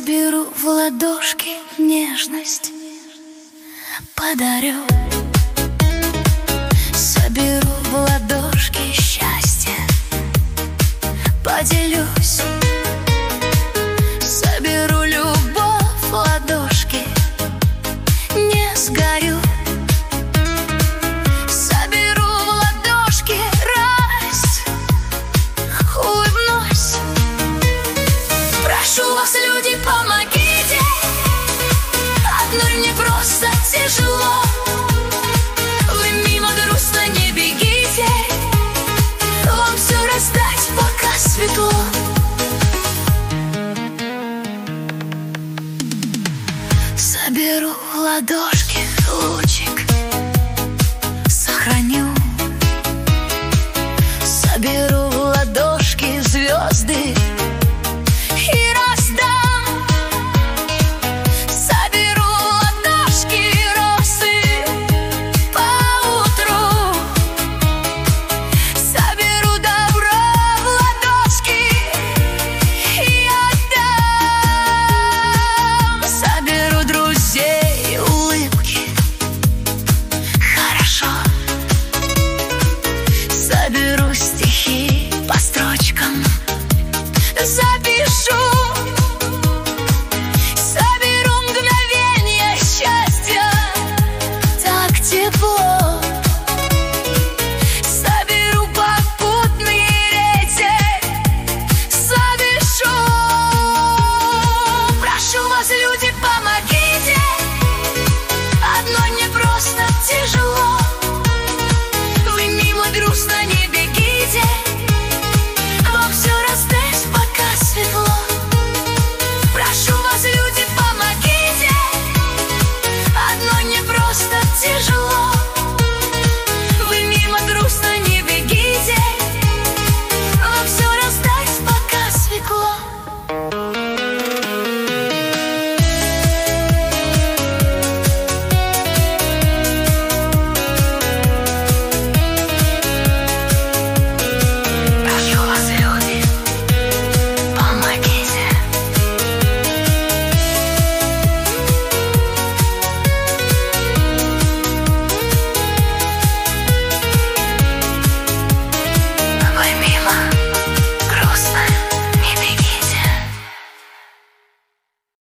Соберу в ладошки нежность, подарю. Соберу в ладошки счастье, поделюсь. Соберу любовь в ладошки, не сгорю. Соберу в ладошки радость, улыбнусь. Прошу вас, люди, помогите, одной мне просто тяжело. Вы мимо грустно не бегите, вам все раздать, пока светло. Соберу в ладошки